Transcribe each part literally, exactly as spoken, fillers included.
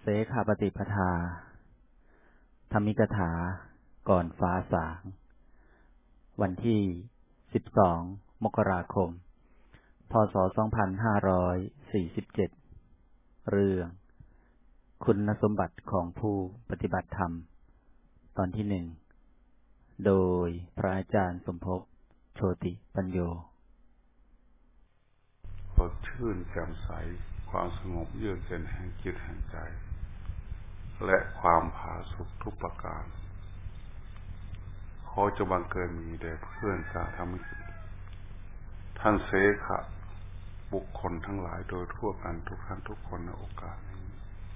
เสขาปฏิปทาธรรมิกถาก่อนฟ้าสางวันที่สิบสองมกราคมพศสองพันห้าร้อยสี่สิบเจ็ดเรื่องคุณสมบัติของผู้ปฏิบัติธรรมตอนที่หนึ่งโดยพระอาจารย์สมภพโชติปัญโยสดชื่นแจ่มใสความสงบเยือกเย็นแห่งจิตแห่งใจและความผาสุกทุกประการขอจะบังเกิดมีแด่เพื่อนสาธมิกท่านเสขะบุคคลทั้งหลายโดยทั่วกันทุกท่านทุกคนในโอกาสนี้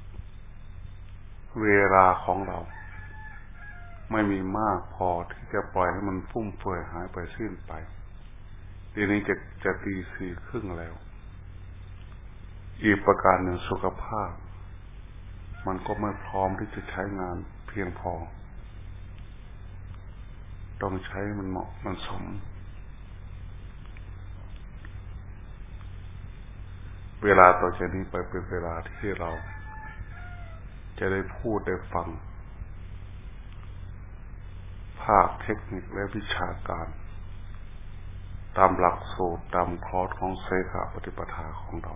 เวลาของเราไม่มีมากพอที่จะปล่อยให้มันฟุ่มเฟือยหายไปสิ้นไปทีนี้จะจะตีสี่ครึ่งแล้วอีกประการหนึ่งสุขภาพมันก็ไม่พร้อมที่จะใช้งานเพียงพอต้องใช้มันเหมาะมันสมเวลาต่อจากนี้ไปเป็นเวลาที่เราจะได้พูดได้ฟังภาคเทคนิคและวิชาการตามหลักสูตรตามคอร์สของเสขปฏิปทาของเรา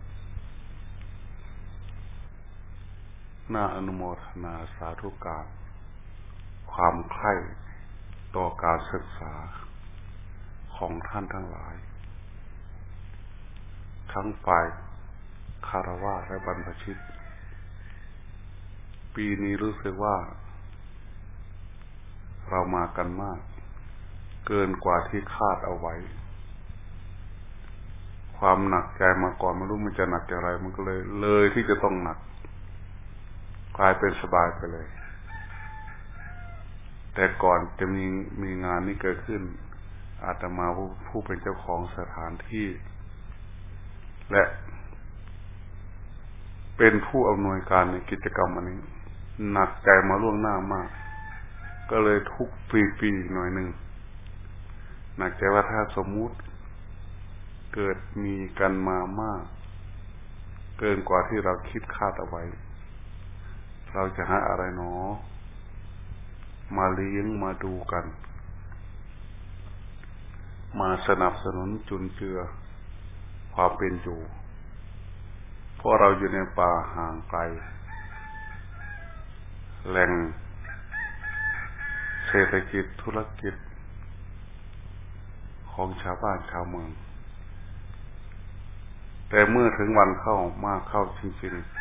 น่าอนุโมทนาสาธุการความใคร่ต่อการศึกษาของท่านทั้งหลายทั้งฝ่ายคฤหัสถ์และบรรพชิตปีนี้รู้สึกว่าเรามากันมากเกินกว่าที่คาดเอาไว้ความหนักใจมาก่อนไม่รู้มันจะหนักอย่างไรมันก็เลยเลยที่จะต้องหนักกลายเป็นสบายไปเลยแต่ก่อนจะมีมีงานนี้เกิดขึ้นอาตมาผู้ผู้เป็นเจ้าของสถานที่และเป็นผู้อำนวยการในกิจกรรมอันนี้หนักใจมาล่วงหน้ามากก็เลยทุกปีๆหน่อยหนึ่งหนักใจว่าถ้าสมมุติเกิดมีกันมามากเกินกว่าที่เราคิดคาดเอาไว้เราจะหาอะไรหนอมาเลี้ยงมาดูกันมาสนับสนุนจุนเจือความเป็นอยู่เพราะเราอยู่ในป่าห่างไกลแหล่งเศรษฐกิจธุรกิจของชาวบ้านชาวเมืองแต่เมื่อถึงวันเข้ามากเข้าจริงๆ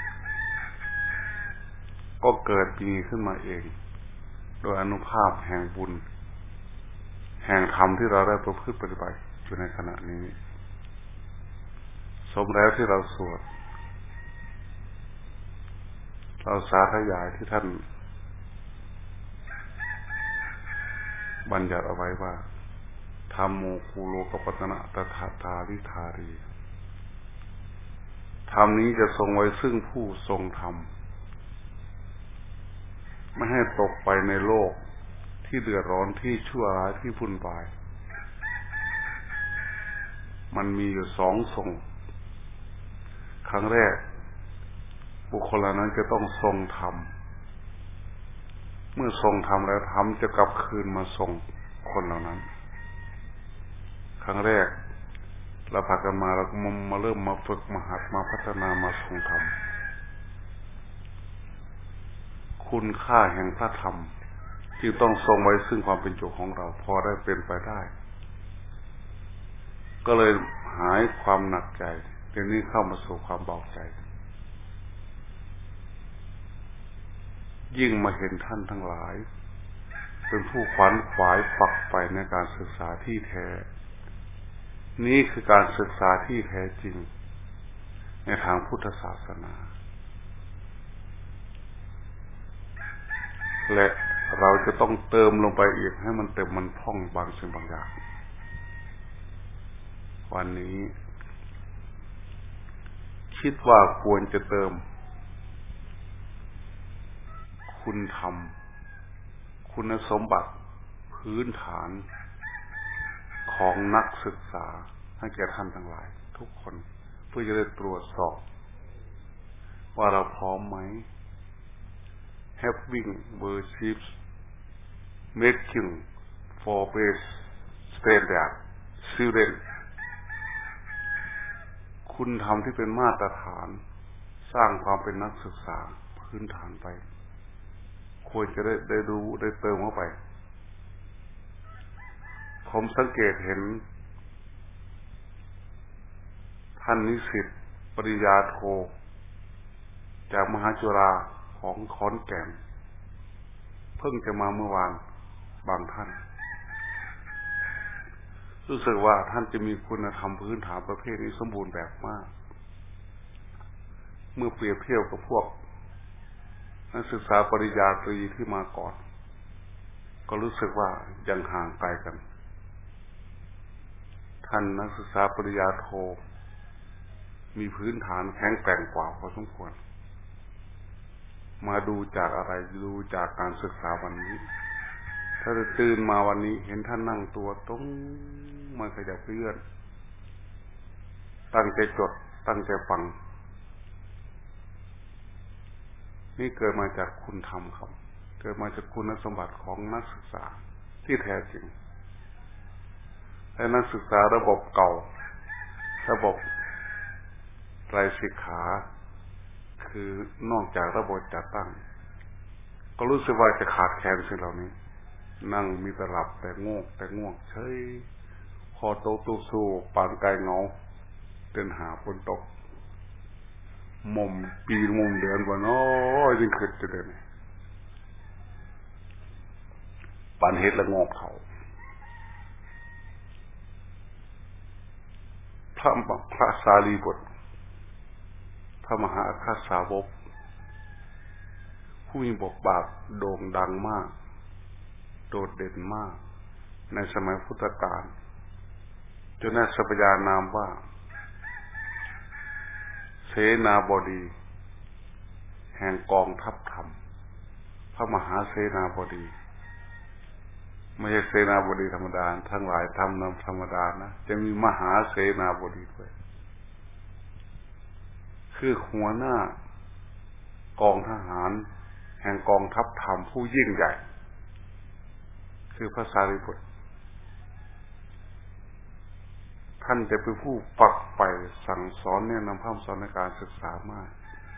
ก็เกิดมีขึ้นมาเองโดยอนุภาพแห่งบุญแห่งธรรมที่เราได้ประพฤติปฏิบัติอยู่ในขณะนี้สมแล้วที่เราสวดเราสาธยายที่ท่านบัญญัติเอาไว้ว่าธัมโมคูโลกปัตตนะตถาตาลิธารีธรรมนี้จะทรงไว้ซึ่งผู้ทรงธรรมไม่ให้ตกไปในโลกที่เดือดร้อนที่ชั่วร้ายที่วุ่นวายมันมีอยู่สองทรงครั้งแรกบุคคลนั้นจะต้องทรงธรรมเมื่อทรงธรรมแล้วธรรมจะกลับคืนมาทรงคนเหล่านั้นครั้งแรกเราพากันมาเราก็มาเริ่มมาฝึกมาหัดมาพัฒนามาทรงธรรมคุณค่าแห่งพระธรรมจึงต้องทรงไว้ซึ่งความเป็นอยู่ของเราพอได้เป็นไปได้ก็เลยหายความหนักใจเดี๋ยวนี้เข้ามาสู่ความเบาใจยิ่งมาเห็นท่านทั้งหลายเป็นผู้ขวัญขวายฝักใฝ่ในการศึกษาที่แท้นี่คือการศึกษาที่แท้จริงในทางพุทธศาสนาและเราจะต้องเติมลงไปอีกให้มันเต็มมันพร่องบางสิ่งบางอย่างวันนี้คิดว่าควรจะเติมคุณธรรมคุณสมบัติพื้นฐานของนักศึกษาให้แก่ท่านทั้งหลายทุกคนเพื่อจะได้ตรวจสอบว่าเราพร้อมไหม having worships making for base standard student คุณทำที่เป็นมาตรฐานสร้างความเป็นนักศึกษาพื้นฐานไปควรจะได้ได้รู้ได้เติมเข้าไปผมสังเกตเห็นท่านนิสิตปริญญาโทจากมหาจุฬาของขอนแก่นเพิ่งจะมาเมื่อวานบางท่านรู้สึกว่าท่านจะมีคุณธรรมพื้นฐานประเภทนี้สมบูรณ์แบบมากเมื่อเปรียบเทียบกับพวกนักศึกษาปริญญาตรีที่มาก่อนก็รู้สึกว่ายังห่างไกลกันท่านนักศึกษาปริญญาโทมีพื้นฐานแข็งแกร่งกว่าพอสมควรมาดูจากอะไรดูจากการศึกษาวันนี้ถ้าจะตื่นมาวันนี้เห็นท่านนั่งตัวตรงไม่ขยับเลื่อนตั้งใจจดตั้งใจฟังนี่เกิดมาจากคุณธรรมครับเกิดมาจากคุณสมบัติของนักศึกษาที่แท้จริงและนักศึกษาระบบเก่าระบบไตรสิกขาคือนอกจากระบบจัดตั้งก็รู้สึกว่าจะขาดแคลนสิ่งเหล่านี้นั่งมีแต่หลับแต่ง่วงแต่ง่วงเฉยคอโตตุสูปานไกเงาเดินหาฝนตกมุมปีมุมเดือนบ่น้อยจึงขึ้นจะเดินปานเฮ็ดละงอกเขาพระพระสารีบุตรพระมหาอัครสาวกผู้มีบทบาทโด่งดังมากโดดเด่นมากในสมัยพุทธกาลจนได้สัพยานามว่าเสนาบดีแห่งกองทัพธรรมพระมหาเสนาบดีไม่ใช่เสนาบดีธรรมดาทั้งหลายทำนำธรรมดานะจะมีมหาเสนาบดีด้วยคือหัวหน้ากองทหารแห่งกองทัพธรรมผู้ยิ่งใหญ่คือพระสารีบุตรท่านจะเป็นผู้ฝักใฝ่สั่งสอนแนะนำพร่ำสอนในการศึกษามาก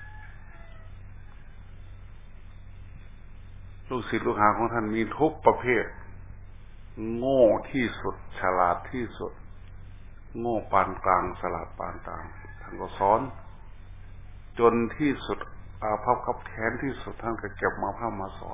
ลูกศิษย์ลูกหาของท่านมีทุกประเภทโง่ที่สุดฉลาดที่สุดโง่ปานกลางฉลาดปานกลางท่านก็สอนจนที่สุดอาภัพคับแค้นที่สุดท่านก็เก็บมาพร่ำมาสอน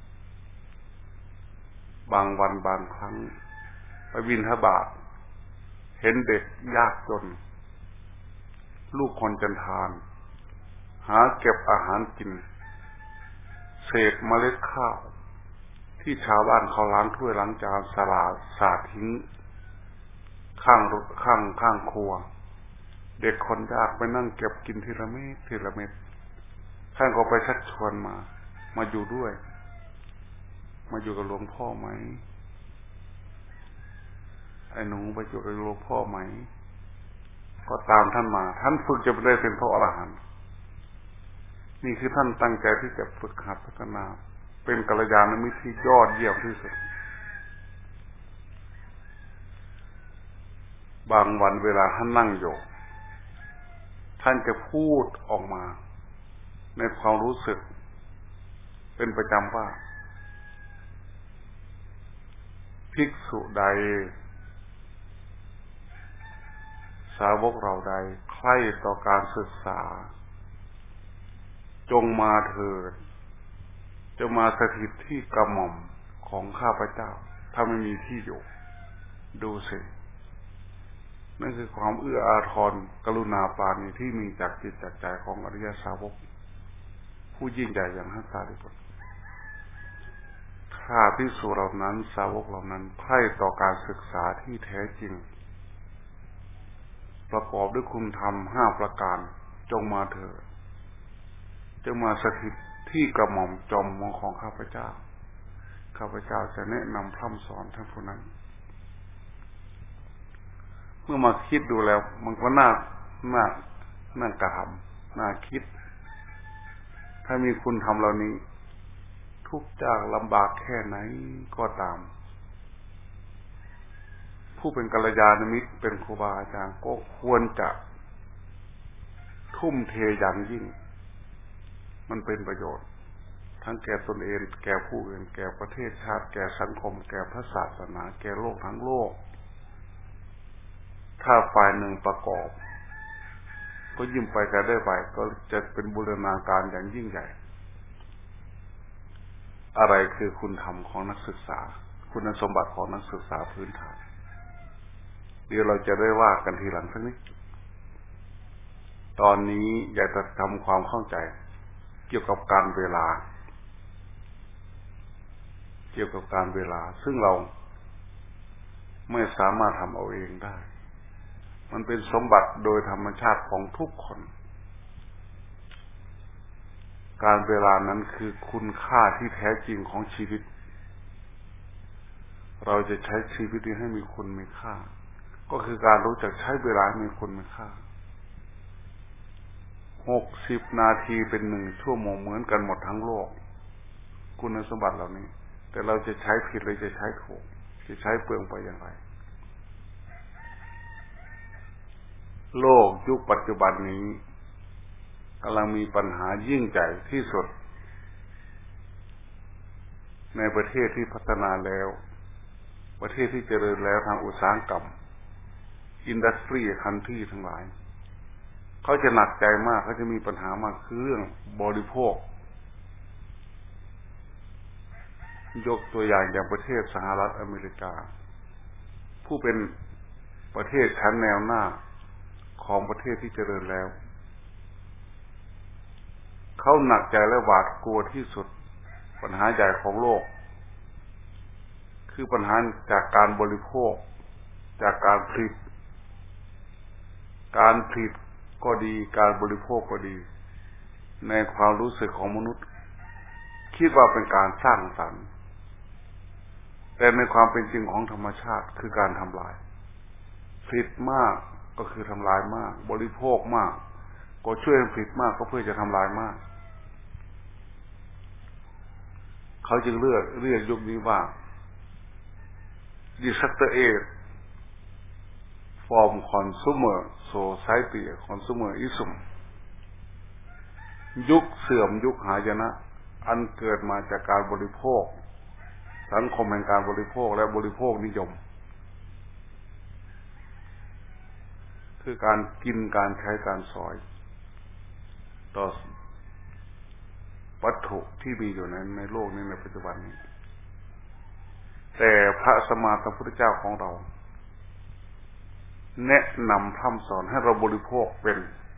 บางวันบางครั้งไปบิณฑบาตเห็นเด็กยากจนลูกคนจันทานหาเก็บอาหารกินเศษเมล็ดข้าวที่ชาวบ้านเขาล้างถ้วยล้างจานสลาดสาดทิ้งข้างรถข้างข้างครัวเด็กคนยากไปนั่งเก็บกินทีละเม็ดทีละเม็ดท่านก็ไปชักชวนมามาอยู่ด้วยมาอยู่กับหลวงพ่อไหมไอ้หนูไปอยู่กับหลวงพ่อไหมก็ตามท่านมาท่านฝึกจะได้เป็นพระอรหันต์นี่คือท่านตั้งใจที่จะฝึกหัดพัฒนาเป็นกัลยาณมิตรที่ยอดเยี่ยมที่สุดบางวันเวลาท่านนั่งอยู่ท่านจะพูดออกมาในความรู้สึกเป็นประจำว่าภิกษุใดสาวกเราใดใคร่ต่อการศึกษาจงมาเถิดจะมาสถิตที่กระหม่อมของข้าพเจ้าถ้าไม่มีที่อยู่ดูสินั่นคือความเอื้ออาทรกรุณาปราณีที่มีจากจิตจากใจของอริยสาวกผู้ยิ่งใหญ่อย่างท่านสารีบุตรถ้าภิกษุเหล่านั้นสาวกเหล่านั้นใคร่ต่อการศึกษาที่แท้จริงประกอบด้วยคุณธรรมห้าประการจงมาเถิดจงมาสถิตที่กระหม่อมจอมมองของข้าพเจ้าข้าพเจ้าจะแนะนำพร่ำสอนท่านผู้นั้นเมื่อมาคิดดูแล้วมันก็น่าน่าน่ากระทำน่าคิดถ้ามีคุณธรรมเหล่านี้ทุกข์ยากลำบากแค่ไหนก็ตามผู้เป็นกัลยาณมิตรเป็นครูบาอาจารย์ก็ควรจะทุ่มเทอย่างยิ่งมันเป็นประโยชน์ทั้งแก่ตนเองแก่ผู้อื่นแก่ประเทศชาติแก่สังคมแก่พระศาสนาแก่โลกทั้งโลกถ้าฝ่ายหนึ่งประกอบก็ยิ้มไปกันได้ไปก็จะเป็นบูรณาการอย่างยิ่งใหญ่อะไรคือคุณธรรมของนักศึกษาคุณสมบัติของนักศึกษาพื้นฐานเดี๋ยวเราจะได้ว่ากันทีหลังสักนิดตอนนี้อยากจะทำความเข้าใจเกี่ยวกับการเวลาเกี่ยวกับการเวลาซึ่งเราไม่สามารถทำเอาเองได้มันเป็นสมบัติโดยธรรมชาติของทุกคนการเวลานั้นคือคุณค่าที่แท้จริงของชีวิตเราจะใช้ชีวิตนี้ให้มีคุณมีค่าก็คือการรู้จักใช้เวลาให้มีคุณมีค่าหกสิบนาทีเป็นหนึ่งชั่วโมงเหมือนกันหมดทั้งโลกคุณสมบัติเหล่านี้แต่เราจะใช้ผิดหรือจะใช้ถูกจะใช้เปลืองไปอย่างไรโลกยุคปัจจุบันนี้กำลังมีปัญหายิ่งใหญ่ที่สุดในประเทศที่พัฒนาแล้วประเทศที่เจริญแล้วทางอุตสาหกรรมอินดัสทรีคันทรีทั้งหลายเขาจะหนักใจมากเขาจะมีปัญหามากคือเรื่องบริโภคยกตัวอย่างอย่างประเทศสหรัฐอเมริกาผู้เป็นประเทศชั้นแนวหน้าของประเทศที่เจริญแล้วเขาหนักใจและหวาดกลัวที่สุดปัญหาใหญ่ของโลกคือปัญหาจากการบริโภคจากการผลิตการผลิตก็ดีการบริโภคก็ดีในความรู้สึกของมนุษย์คิดว่าเป็นการสร้างสรรค์แต่ในความเป็นจริงของธรรมชาติคือการทำลายผลิตมากก็คือทำลายมากบริโภคมากก็ช่วยผลิตมากก็เพื่อจะทำลายมากเขาจึงเลือกเรียกยุคนี้ว่า disaster age from consumer society consumerism ยุคเสื่อมยุคหายนะอันเกิดมาจากการบริโภคสังคมแห่งการบริโภคและบริโภคนิยมคือการกินการใช้การสอยต่อวัตถุที่มีอยู่ในในโลกนี้ในปัจจุบันนี้แต่พระสัมมาสัมพุทธเจ้าของเราแนะนำพร่ำสอนให้เราบริโภคเป็น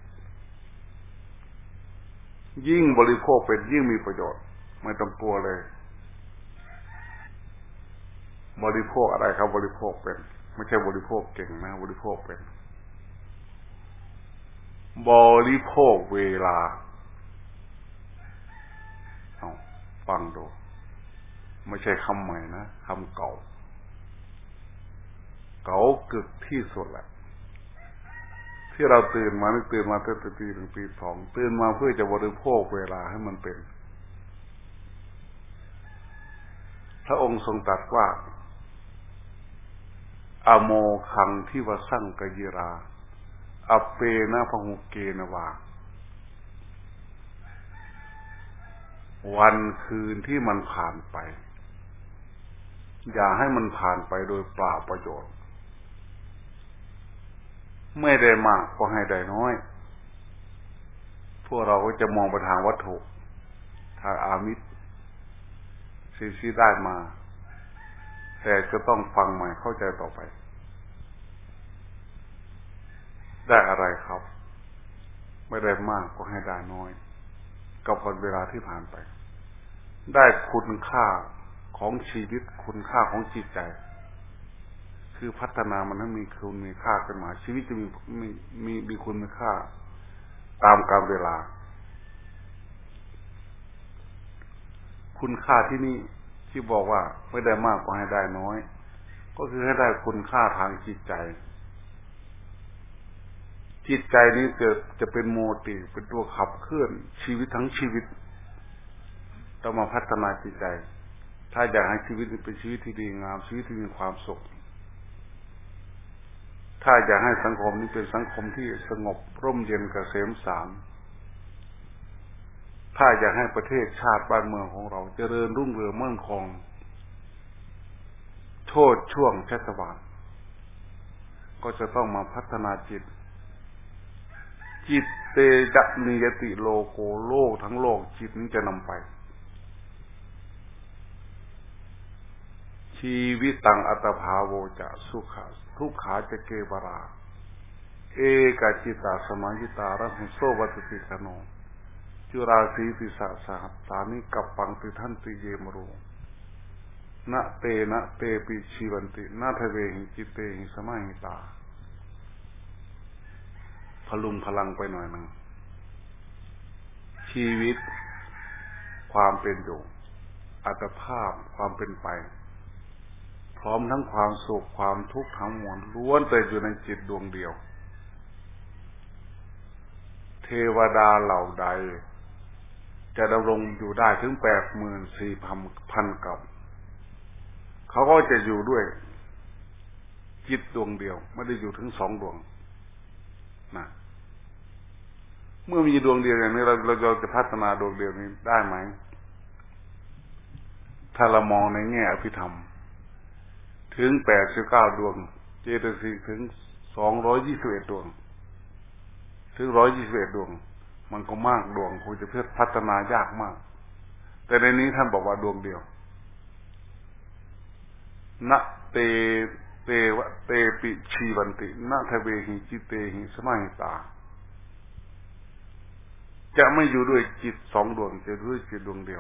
ยิ่งบริโภคเป็นยิ่งมีประโยชน์ไม่ต้องกลัวเลยบริโภคอะไรครับบริโภคเป็นไม่ใช่บริโภคเก่งนะบริโภคเป็นบริโภคเวลาเอาฟังดูไม่ใช่คำใหม่นะคำเก่าเก่ากึกที่สุดแหละที่เราตื่นมาไม่ตื่นมาตั้งแต่ตีหนึ่งตีสองตื่นมาเพื่อจะบริโภคเวลาให้มันเป็นพระองค์ทรงตรัสว่าอโมคังที่วสั่งกยิราอเปนะพหุเกนวาวันคืนที่มันผ่านไปอย่าให้มันผ่านไปโดยเปล่าประโยชน์ไม่ได้มากก็ให้ได้น้อยพวกเราก็จะมองไปทางวัตถุทางอามิตรสิ่งที่ได้มาแต่ก็ต้องฟังใหม่เข้าใจต่อไปได้อะไรครับไม่ได้มากก็ให้ได้น้อยกับวันเวลาที่ผ่านไปได้คุณค่าของชีวิตคุณค่าของจิตใจคือพัฒนามันให้มีคุณมีค่าขึ้นมาชีวิตจะมีมีมีมีคุณมีค่าตามกาลเวลาคุณค่าที่นี่ที่บอกว่าไม่ได้มากก็ให้ได้น้อยก็คือให้ได้คุณค่าทางจิตใจจิตใจนี้จะจะเป็นโมติเป็นตัวขับเคลื่อนชีวิตทั้งชีวิตต้องมาพัฒนาจิตใจถ้าอยากให้ชีวิตเป็นชีวิตที่ดีงามชีวิตที่มีความสุขถ้าอยากให้สังคมนี้เป็นสังคมที่สงบร่มเย็นเกษมสารถ้าอยากให้ประเทศชาติบ้านเมืองของเราเจริญรุ่งเรืองมั่นคงโชติช่วงชัชวาลก็จะต้องมาพัฒนาจิตจิตเตจะนิยติโลโกโลกทั้งโลกจิตนี้จะนำไปชีวิตตังอัตภาโวจะสุขะทุกขาจะเกวราเอกจิตตาสมายิตาระหุโสวัตติคโนจุราสีติสะสหัตตานิกัปปังติทันติเยมโรนะเตนะเตปิชีวันตินาทเวหิจิตเตหิสมาหิตาพลุงพลังไปหน่อยนึงชีวิตความเป็นอยู่อัตภาพความเป็นไปพร้อมทั้งความสุขความทุกข์ทั้งมวลล้วนแต่อยู่ในจิตดวงเดียวเทวดาเหล่าใดจะดำรงอยู่ได้ถึงแปดหมื่นสี่พันกับเขาก็จะอยู่ด้วยจิตดวงเดียวไม่ได้อยู่ถึงสองดวงนะเมื่อมีดวงเดียวอย่างนี้เราเราจะพัฒนาดวงเดียวนี้ได้ไหมถ้าเรามองในแง่อภิธรรมถึงแปดสิบเก้าดวงเจตสิกถึงสองร้อยยี่สิบเอ็ดดวงถึงร้อยยี่สิบเอ็ดดวงมันก็มากดวงคงจะเพื่อพัฒนายากมากแต่ในนี้ท่านบอกว่าดวงเดียวนะเตเตวะเตปิชีวันตินะทเวหิจิตเตหิสมาหิตาจะไม่อยู่ด้วยจิตสองดวงจะด้วยจิตดวงเดียว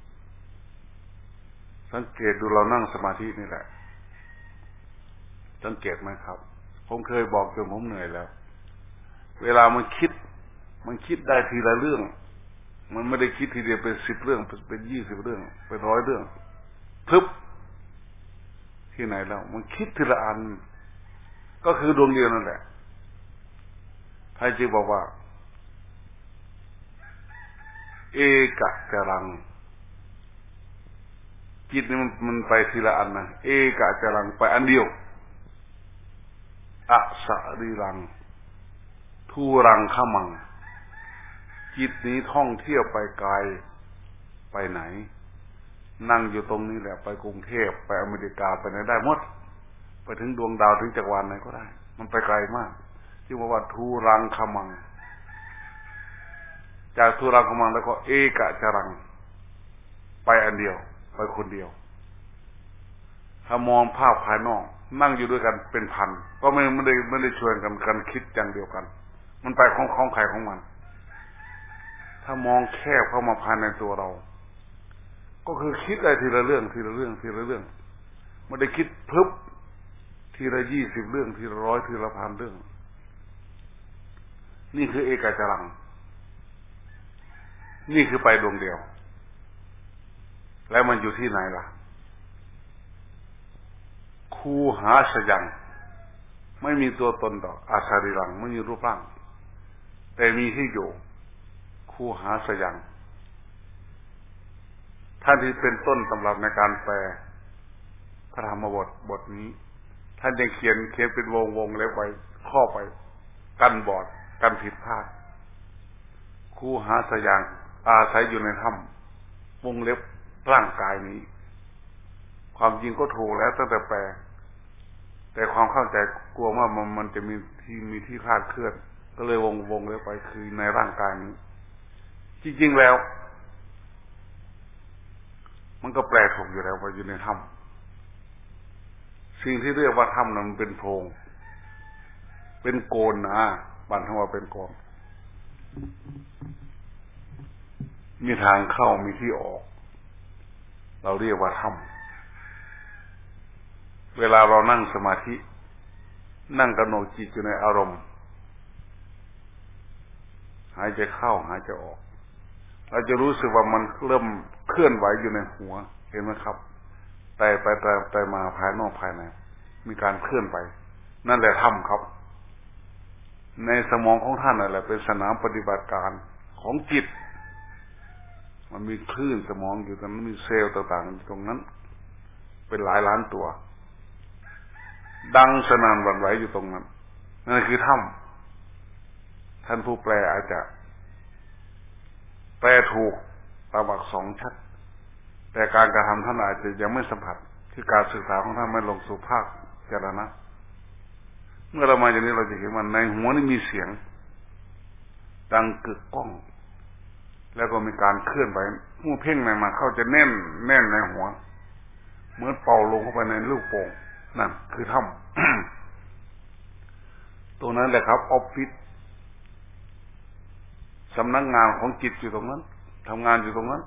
สังเกตดูเรานั่งสมาธินี่แหละสังเกตไหมครับผมเคยบอกจนผมเหนื่อยแล้วเวลามันคิดมันคิดได้ทีละเรื่องมันไม่ได้คิดทีเดียวเป็นสิบเรื่องเป็นยี่สิบเรื่องเป็นร้อยเรื่องทึบที่ไหนแล้วมันคิดทีละอันก็คือดวงเดียวนั่นแหละพระจึงบอกว่าเอกะจรังจิตนี่มันมันไปทีละอันนะเอกะจรังไปอันเดียวอสรีรังทูรังขมังจิตนี้ท่องเที่ยวไปไกลไปไหนนั่งอยู่ตรงนี้แหละไปกรุงเทพไปอเมริกาไปไหนได้หมดไปถึงดวงดาวถึงจักรวาลไหนก็ได้มันไปไกลมากที่ว่าว่าทูรังขมังจากทูรังขมังแล้วก็เอกะจรังไปอันเดียวไปคนเดียวถ้ามองภาพภายนอกนั่งอยู่ด้วยกันเป็นพันก็ไม่ไม่ได้ไม่ได้ชวนกันกันคิดอย่างเดียวกันมันไปของของใครของมันถ้ามองแคบเข้ามาภายในตัวเราก็คือคิดอะไรทีละเรื่องทีละเรื่องทีละเรื่องไม่ได้คิดพึบทีละยี่สิบเรื่องทีละร้อยทีละพันเรื่องนี่คือเอกจรังนี่คือไปดวงเดียวแล้วมันอยู่ที่ไหนล่ะคูหาสยังไม่มีตัวตนดอกอาสาริรังไม่มีรูปร่างแต่มีที่อยู่คูหาสยังท่านที่เป็นต้นตำรับในการแปลพระธรรมบทบทนี้ท่านยังเขียนเขียนเป็นวงวงเล็บไว้ข้อไปกันบอดกันผิดพลาดคูหาสยังอาศัยอยู่ในถ้ำวงเล็บร่างกายนี้ความจริงก็ถูกแล้วตั้งแต่แปลแต่ความเข้าใจกลัวว่ามันมันจะมีที่มีที่คลาดเคลื่อนก็เลยวงวงเล็บไปคือในร่างกายนี้จริงๆแล้วมันก็แปลถูกอยู่แล้วว่าอยู่ในถ้ำสิ่งที่เรียกว่าถ้ำนั้นมันเป็นโพรงเป็นโกนนะบันทึกว่าเป็นโกนมีทางเข้ามีที่ออกเราเรียกว่าถ้ำเวลาเรานั่งสมาธินั่งกำหนดจิตอยู่ในอารมณ์หายใจเข้าหายใจออกเราจะรู้สึกว่ามันเริ่มเคลื่อนไหวอยู่ในหัวเห็นไหมครับแต่ไปแต่แต่มาภายนอกภายในมีการเคลื่อนไปนั่นแหละธรรมครับในสมองของท่านนั่นแหละเป็นสนามปฏิบัติการของจิตมันมีคลื่นสมองอยู่ตรงนั้นมีเซลล์ต่างๆอยู่ตรงนั้นเป็นหลายล้านตัวดังสนั่นหวั่นไหวอยู่ตรงนั้นนั่นคือถ้ำท่านผู้แปลอาจจะแปลถูกตามอักษรชัดแต่การกระทำท่านอาจจะยังไม่สัมผัสที่การศึกษาของท่านไม่ลงสู่ภาคเจรณะเมื่อเรามาอย่างนี้เราจะเห็นว่าในหัวนี่มีเสียงดังกึกก้องแล้วก็มีการเคลื่อนไหวเมื่อเพ่งในมาเข้าจะแน่นแน่นในหัวเหมือนเป่าลงเข้าไปในลูกโป่งนั่นคือถ้ำ ตรงนั้นแหละครับออฟฟิศสำนักงานของจิตอยู่ตรงนั้นทำงานอยู่ตรงนั้น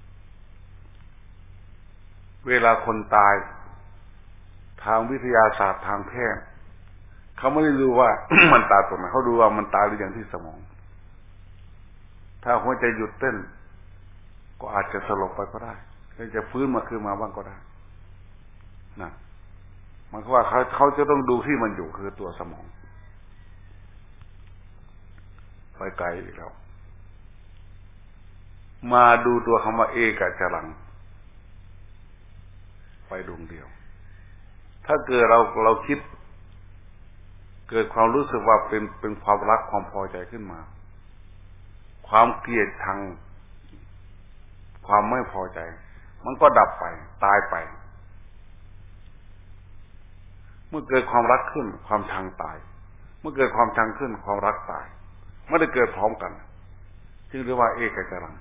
เวลาคนตายทางวิทยาศาสตร์ทางแพทย์เขาไม่ได้ดูว่า มันตายตรงไหนเขาดูว่ามันตายหรือยังที่สมองถ้าหัวใจหยุดเต้นก็อาจจะสลบไปก็ได้แล้วจะฟื้นมาคืนมาบ้างก็ได้นะมันก็ว่าเขาเขาจะต้องดูที่มันอยู่คือตัวสมองไปไกลอีกแล้วมาดูตัวคำว่าเอกจรังไปดวงเดียวถ้าเกิดเราเราคิดเกิดความรู้สึกว่าเป็นเป็นความรักความพอใจขึ้นมาความเกลียดชังความไม่พอใจมันก็ดับไปตายไปเมื่อเกิดความรักขึ้นความชังตายเมื่อเกิดความชังขึ้นความรักตายไม่ได้เกิดพร้อมกันจึงเรียกว่าเอกจรัง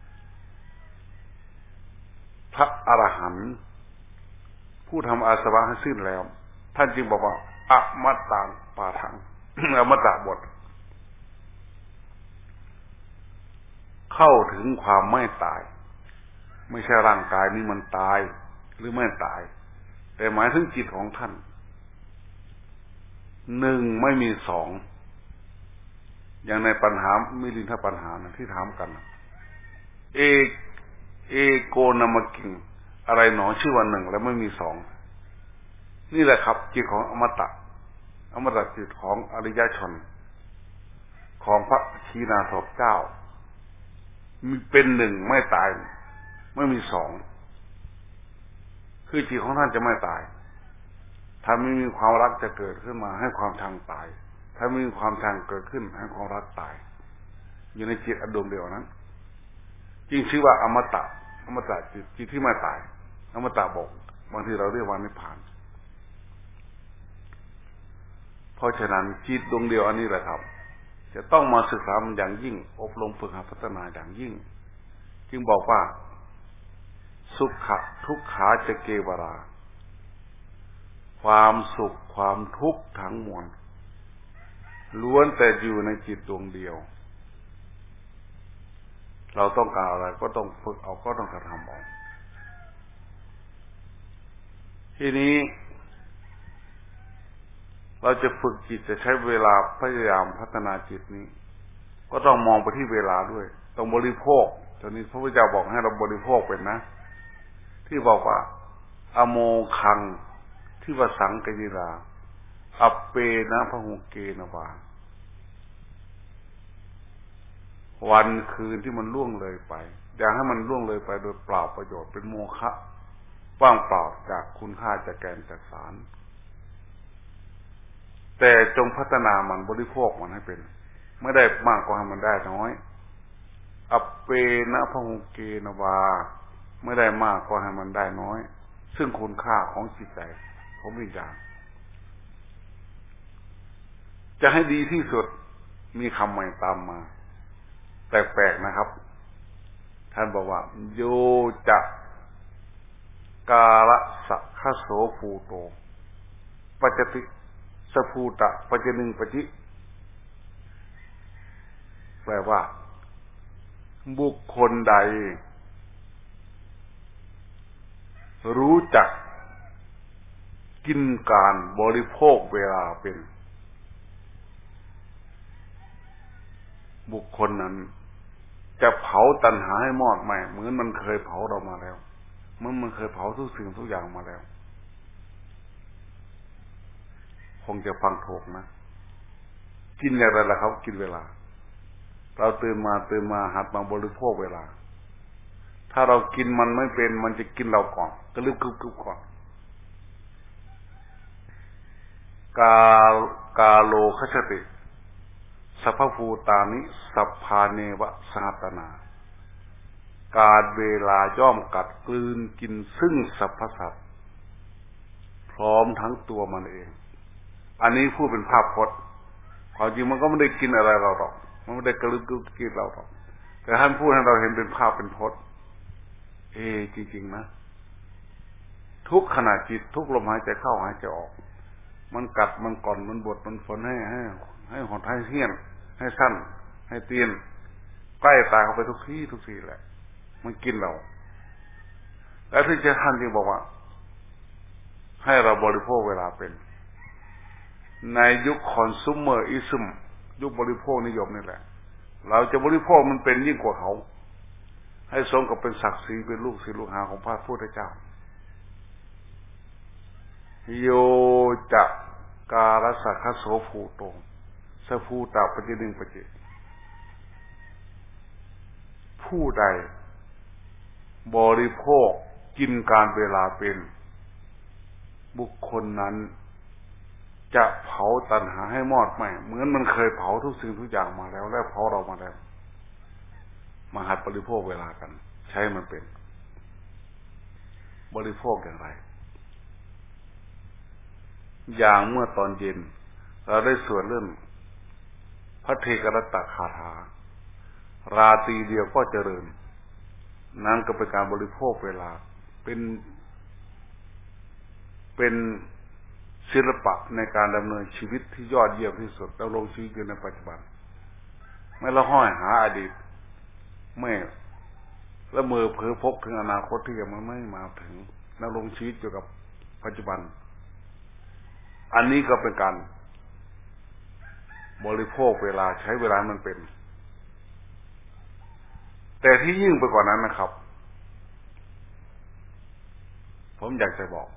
พระอรหันต์ผู้ทำอาสวะให้สิ้นแล้วท่านจึงบอกว่าอมตะปาทัง อมตะบทเข้าถึงความไม่ตายไม่ใช่ร่างกายนี้มันตายหรือไม่ตายแต่หมายถึงจิตของท่านหนึ่งไม่มีสองอย่างในปัญหามิลินทปัญหานะที่ถามกันเอเอโกนามกิงอะไรหนอชื่อว่าหนึ่งแล้วไม่มีสองนี่แหละครับจิตของอมตะอมตะจิตของอริยชนของพระชีนาถบเจ้ามีเป็นหนึ่งไม่ตายไม่มีสองคือจิตของท่านจะไม่ตายถ้าไม่มีความรักจะเกิดขึ้นมาให้ความชังตายถ้าไม่มีความชังเกิดขึ้นให้ความรักตายอยู่ในจิตอดวงเดียวนั้นจึงชื่อว่าอมตะอมตะจิตจิตที่ไม่ตายอมตะบอกบางทีเราเรียกว่านิพพานเพราะฉะนั้นจิตดวงเดียวอันนี้แหละครับจะต้องมาศึกษามันอย่างยิ่งอบรมฝึกหัดพัฒนาอย่างยิ่งจึงบอกว่าสุขะทุกขาจะเกวราความสุขความทุกข์ทั้งมวลล้วนแต่อยู่ในจิตดวงเดียวเราต้องการอะไรก็ต้องฝึกเอาก็ต้องกระทำเอาทีนี้เราจะฝึกจิตจะใช้เวลาพยายามพัฒนาจิตนี้ก็ต้องมองไปที่เวลาด้วยต้องบริโภคตอนนี้พระพุทธเจ้าบอกให้เราบริโภคเป็นนะที่บอกว่าอโมคังที่ว่าสังกยิราอัปเปนะพหุเกนวาวันคืนที่มันล่วงเลยไปอย่าให้มันล่วงเลยไปโดยเปล่าประโยชน์เป็นโมฆะว่างเปล่าจากคุณค่าจากแก่นจากสารแต่จงพัฒนามันบริโภคมันให้เป็นไม่ได้มากก็ให้มันได้น้อยอัปเปนะพหุเกนวาไม่ได้มากก็ให้มันได้น้อยซึ่งคุณค่าของจิตใจของวิญญาณจะให้ดีที่สุดมีคำใหม่ตามมาแปลกๆนะครับท่านบอกว่าโยจะกาละสัคคโสภูโตปัจจติสภูตะปัจจนึงปจิแปลว่าบุคคลใดรู้จักกินการบริโภคเวลาเป็นบุคคลนั้นจะเผาตัณหาให้มอดไหมเหมือนมันเคยเผาเรามาแล้วเหมือนมันเคยเผาทุกสิ่งทุกอย่างมาแล้วคงจะฟังถูกนะกินอย่างไรล่ะครับกินเวลาเราตื่นมาตื่นมาหัดมาบริโภคเวลาถ้าเรากินมันไม่เป็นมันจะกินเราก่อนก็ลึกกึบๆก่อนกากาโลคชติสัพพภูตานิสัพพาเนวะสหัตนาการเวลาย่อมกัดกลืนกินซึ่งสรรพสัตว์พร้อมทั้งตัวมันเองอันนี้พูดเป็นภาพพจน์ความจริงมันก็ไม่ได้กินอะไรเราหรอกมันไม่ได้กระลึกกึบกินเราหรอกแต่ท่านพูดให้เราเห็นเป็นภาพเป็นพจน์เอจริงๆนะทุกขณะจิตทุกลมหายใจเข้าหายใจออกมันกัดมันก่อนมันบดมันฝนให้ให้ให้หดให้เหี้ยนให้สั้นให้เตียนใกล้ตายเข้าไปทุกที่ทุกทีแหละมันกินเราแล้วที่เจ้าท่านจึงบอกว่าให้เราบริโภคเวลาเป็นในยุคคอนซูเมอร์อิซึมยุคบริโภคนิยมนี่แหละเราจะบริโภคมันเป็นยิ่งกว่าเขาให้สมกับเป็นศักดิ์ศรีเป็นลูกศิษย์ลูกหาของพระพุทธเจ้าโยจะการสักขโสภูโตสภูตาปฏิดึงปฏิผู้ใดบริโภคกินการเวลาเป็นบุคคลนั้นจะเผาตัณหาให้มอดไหม้เหมือนมันเคยเผาทุกสิ่งทุกอย่างมาแล้วและเผาเรามาแล้วมาหัดบริโภคเวลากันใช้มันเป็นบริโภคอย่างไรอย่างเมื่อตอนเย็นเราได้สวดเรื่องพระเทกรัตตคาถาราตรีเดียวก็เจริญนั่นก็เป็นการบริโภคเวลาเป็นเป็นศิลปะในการดำเนินชีวิตที่ยอดเยี่ยมที่สุดดำรงชีวิตอยู่ในปัจจุบันไม่ละห้อยหาอดีตไม่ละเมอเพ้อพกถึงอนาคตที่ยังไม่มาถึงดำรงชีวิตอยู่กับปัจจุบันอันนี้ก็เป็นการบริโภคเวลาใช้เวลามันเป็นแต่ที่ยิ่งไปกว่านั้นนะครับผมอยากจะบอก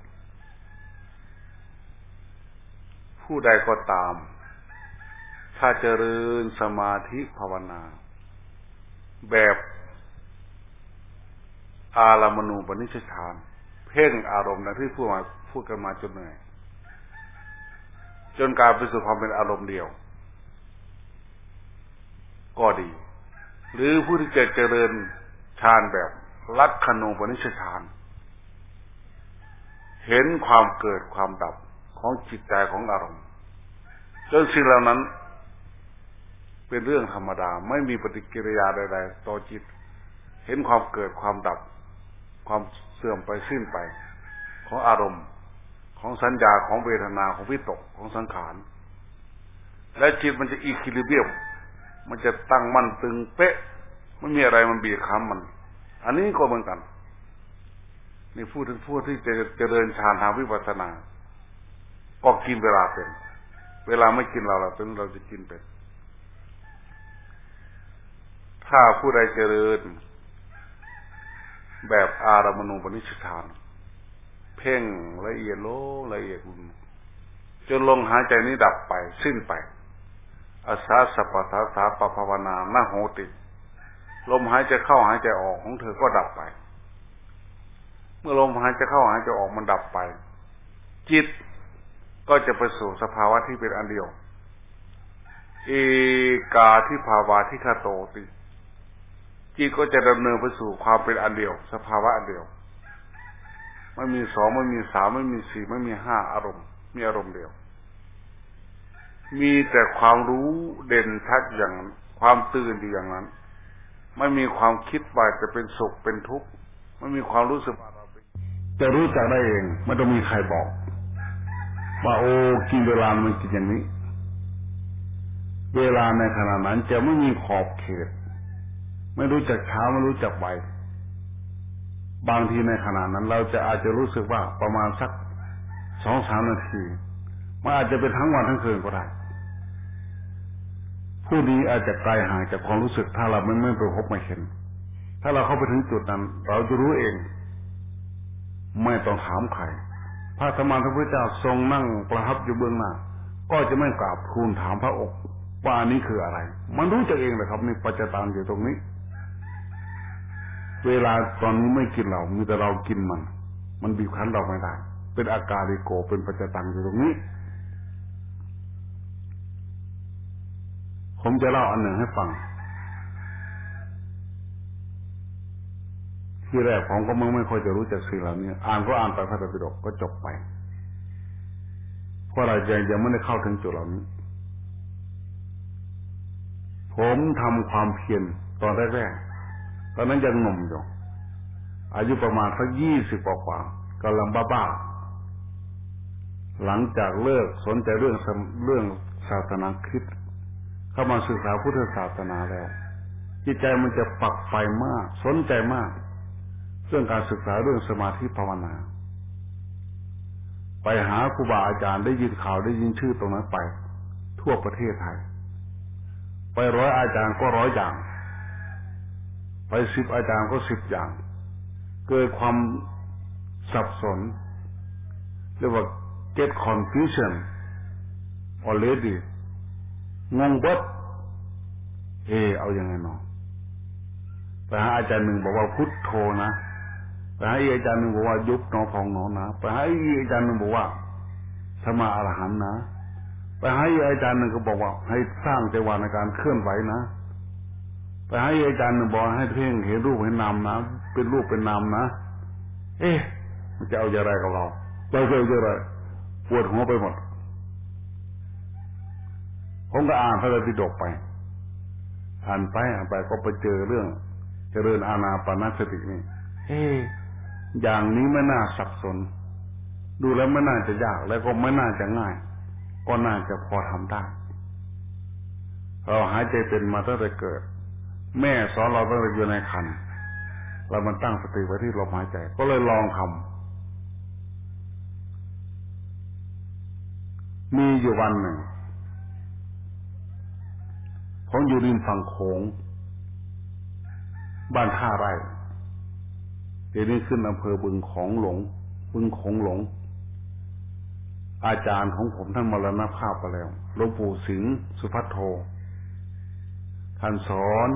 ผู้ใดก็ตามถ้าเจริญสมาธิภาวนาแบบอารามณูปนิชฌานเพ่งอารมณ์นะที่พูดมาพูดกันมาจนเหนื่อยจนกลายไปสู่ความเป็นอารมณ์เดียวก็ดีหรือผู้ที่จะเจริญฌานแบบลักขณูปนิชฌานเห็นความเกิดความดับของจิตใจของอารมณ์จนสิ่งเหล่านั้นเป็นเรื่องธรรมดาไม่มีปฏิกิริยาใดๆต่อจิตเห็นความเกิดความดับความเสื่อมไปสิ้นไปของอารมณ์ของสัญญาของเวทนาของวิตกของสังขารและจิตมันจะอีคิลิเบียมมันจะตั้งมั่นตึงเป๊ะไม่มีอะไรมันบีบคั้นมันอันนี้ก็เหมือนกันนี่พูดถึงผู้ที่จะเจริญฌานทางวิปัสสนาก็กินเวลาเป็นเวลาไม่กินเราเราถึงเราจะกินเป็นถ้าผู้ใดเจริญแบบอารามณูปนิชฌานเพ่งละเอียดโลละเอียดจนลมหายใจนี้ดับไปสิ้นไปอาสาสัพพะสาสาปภาวนานาโหติลมหายใจเข้าหายใจออกของเธอก็ดับไปเมื่อลมหายใจเข้าหายใจออกมันดับไปจิตก็จะไปสู่สภาวะที่เป็นอันเดียวเอกาทิภาวะทิคโตติจิตก็จะดำเนินไปสู่ความเป็นอันเดียวสภาวะอันเดียวไม่มีสองไม่มีสามไม่มีสี่ไม่มีห้าอารมณ์มีอารมณ์เดียวมีแต่ความรู้เด่นชัดอย่างนั้นความตื่นอยู่อย่างนั้นไม่มีความคิดว่าจะเป็นสุขเป็นทุกข์ไม่มีความรู้สึกจะรู้จักได้เองไม่ต้องมีใครบอกว่าโอ้กินเวลามันกินอย่างนี้เวลาในขณะนั้นจะไม่มีขอบเขตไม่รู้จักเช้าไม่รู้จักบ่ายบางทีในขณะนั้นเราจะอาจจะรู้สึกว่าประมาณสักสองสามนาทีมันอาจจะเป็นทั้งวันทั้งคืนก็ได้ผู้นี้อาจจะไกลห่างจากความรู้สึกถ้าเราไม่ไม่ไปพบไม่เห็นถ้าเราเข้าไปถึงจุดนั้นเราจะรู้เองไม่ต้องถามใครพระธรรมพระพุทธเจ้าทรงนั่งประทับอยู่เบื้องหน้าก็จะไม่กราบทูลถามพระองค์ว่านี้คืออะไรมันรู้จักเองเลยครับนี่ปัจจตังอยู่ตรงนี้เวลาตอนนี้ไม่กินเรามีแต่เรากินมันมันบีบคั้นเราไม่ได้เป็นอาการิโกเป็นปัจจตังอยู่ตรงนี้ผมจะเล่าอันหนึ่งให้ฟังที่แรกผมก็มึงไม่ค่อยจะรู้จักสิ่งเหล่านี้อ่านก็อ่านไปพระไตรปิฎกก็จบไปเพราะเรายังยังไม่ได้เข้าถึงจุดเหล่านี้ผมทำความเพียรตอนแรกๆตอนนั้นยังหนุ่มอยู่อายุประมาณสักยี่สิบกว่าๆกำลังบ้าๆหลังจากเลิกสนใจเรื่องเรื่องศาสนาคริสต์เข้ามาศึกษาพุทธศาสนาแล้วจิตใจมันจะปักไปมากสนใจมากเรื่องการศึกษาเรื่องสมาธิภาวนาไปหาครูบาอาจารย์ได้ยินข่าวได้ยินชื่อตรงนั้นไปทั่วประเทศไทยไปร้อยอาจารย์ก็ร้อยอย่างไปสิบอาจารย์ก็สิบอย่างเกิดความสับสนเรียกว่า get confusion already งงบดเออเอายังไงเนาะไปหาอาจารย์หนึ่งบอกว่าพุทโธนะไปหาอีกอาจารย์หนึ่งบอกว่ายุบหนอพองหนอนะไปหาอีกอาจารย์หนึ่งบอกว่าสมาอรหันต์นะไปหาอีกอาจารย์หนึ่งก็บอกว่าให้สร้างจังหวะในการเคลื่อนไหวนะไปหาอีกอาจารย์หนึ่งบอกให้เพ่งเห็นรูปเห็นนามนะเป็นรูปเป็นนามนะเอ๊ะมันจะเอาอย่างไรกับเราเราจะเอาอย่างไรปวดหัวไปหมดผมก็อ่านพระไตรปิฎกไปอ่านไปอ่านไปก็ไปเจอเรื่องเจริญอานาปานสตินี่เอ๊ะอย่างนี้ไม่น่าสับสนดูแล้วไม่น่าจะยากแล้วก็ไม่น่าจะง่ายก็น่าจะพอทำได้เราหายใจเป็นมาตั้งแต่เกิดแม่สอนเราตั้งแต่อยู่ในครรภ์เรามันตั้งสติไว้ที่ลมหายใจก็เลยลองทำมีอยู่วันหนึ่งผมอยู่ริมฝั่งโขงบ้านท่าไร่เดี๋ยวนี้ขึ้นอำเภอบึงของหลงบึงของหลงอาจารย์ของผมท่านมรณภาพไปแล้วหลวงปู่สิงห์สุภัทโทท่านสอน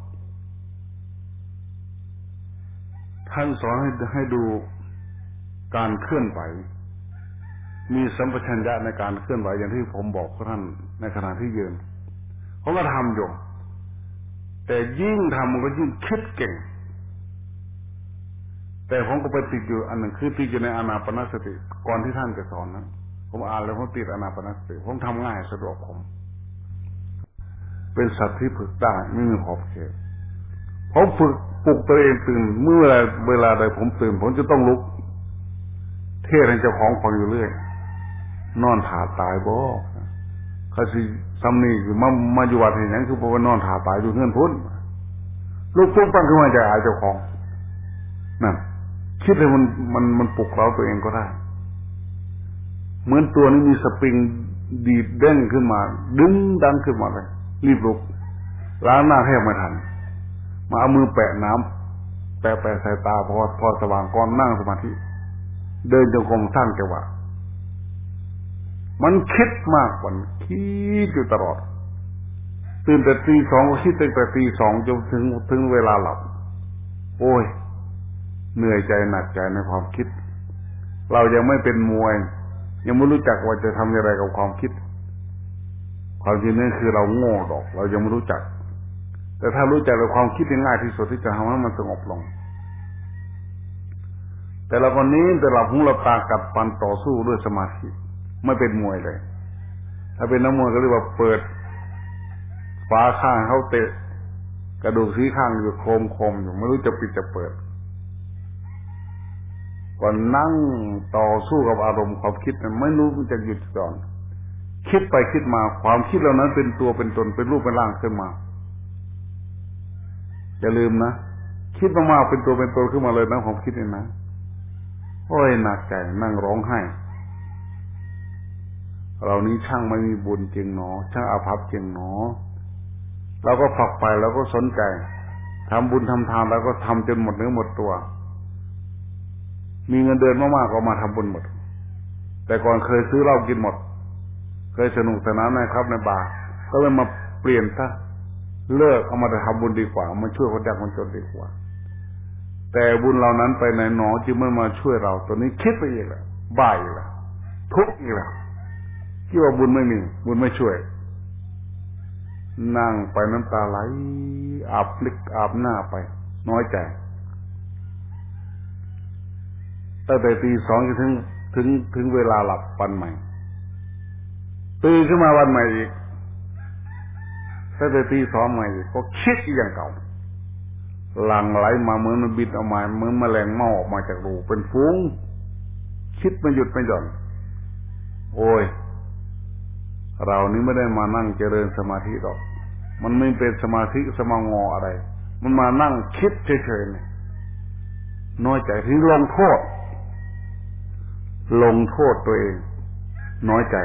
ท่านสอนให้ให้ดูการเคลื่อนไหวมีสัมปชัญญะในการเคลื่อนไหวอย่างที่ผมบอกกับท่านในขณะที่ยืนผมก็ทำอยู่แต่ยิ่งทำมันก็ยิ่งคิดเก่งแต่ผมก็ไปติดอยู่อันหนึ่งคือติดอยู่ในอานาปานสติก่อนที่ท่านจะสอนนั้นผมอ่านแล้วผมติดอานาปานสติผมทำง่ายสะดวกผมเป็นสัตว์ที่ฝึกได้ไม่มีขอบเขตผมฝึกปลุกตัวเองตื่นเมื่อเวลาใดผมตื่นผมจะต้องลุกเทศให้เจ้าของฟังอยู่เรื่อยนอนถาตายบ่เขาสิซ้ำนี่คือมามาอยู่วัดเห็นอย่างคือเพราะว่านอนถาตายอยู่เงื่อนพ้นลูกปุ๊บตั้งขึ้นมาจะอายเจ้าของนั่นคิดเลยมันมันมันปลุกเราตัวเองก็ได้เหมือนตัวนี้มีสปริงดีดเด้งขึ้นมาดึงดันขึ้นมาเลยรีบลุกล้างหน้าแทบไม่ทันมาเอามือแปะน้ำแปะแปะสายตาพอพอสว่างก่อนนั่งสมาธิเดินจงกรมสร้างจังหวะมันคิดมากกว่าคิดอยู่ตลอดตื่นแต่ตีสองก็คิดตั้งแต่ตีสองจนถึงถึงเวลาหลับโอ้ยเหนื่อยใจหนักใจในความคิดเรายังไม่เป็นมวยยังไม่รู้จักว่าจะทำอะไรกับความคิดความจริงนี่คือเราโง่ดอกเรายังไม่รู้จักแต่ถ้ารู้จักในความคิดง่ายที่สุดที่จะทำให้มันสงบลงแต่เราคนนี้แต่เราหูเราตากัดฟันต่อสู้ด้วยสมาธิไม่เป็นมวยเลยถ้าเป็นนักมวยก็เรียกว่าเปิดฝาข้างเขาเตะกระดูกซี่ข้างอยู่โคมโคมอยู่ไม่รู้จะปิดจะเปิดก่อนนั่งต่อสู้กับอารมณ์ความคิดมันไม่รู้มันจะหยุดก่อนคิดไปคิดมาความคิดเหล่านั้นเป็นตัวเป็นตนเป็นรูปเป็นร่างขึ้นมาอย่าลืมนะคิดมากๆเป็นตัวเป็นตนขึ้นมาเลยนะความคิดนี่นะโอ้ยหนักใจนั่งร้องไห้เรานี้ช่างไม่มีบุญจริงหนอช่างอาภัพจริงหนอเราก็ฝักไปแล้วก็สนใจทำบุญทำทานแล้วก็ทำจนหมดเนื้อหมดตัวมีเงินเดือนมากๆก็มาทำบุญหมดแต่ก่อนเคยซื้อเหล้ากินหมดเคยสนุกสนานนะครับในบาร์ก็เลยมาเปลี่ยนซะเลิกเอามาทำบุญดีกว่ามาช่วยคนยากคนจนดีกว่าแต่บุญเหล่านั้นไปไหนหนอจึงไม่มาช่วยเราตอนนี้คิดไปอีกแล้วบ่ายอีกแล้วทุกข์อีกแล้วคิดว่าบุญไม่มีบุญไม่ช่วยนั่งไปน้ำตาไหลอาบลิกอาบหน้าไปน้อยใจตั้งแต่ตีสองจนถึงถึงถึงเวลาหลับวันใหม่ตื่นขึ้นมาวันใหม่อีกตั้งแต่ตีสองใหม่อีกก็คิดอย่างเก่าหลั่งไหลมาเหมือนมันบินออกมาเหมือนแมลงเม่าออกมาจากรูเป็นฟุ้งคิดไม่หยุดไม่หย่อนโอ้ยเรานี้ไม่ได้มานั่งเจริญสมาธิหรอกมันไม่เป็นสมาธิสมางออะไรมันมานั่งคิดเฉยๆเนี่ยน้อยใจที่ลงโทษลงโทษตัวเองน้อยใจ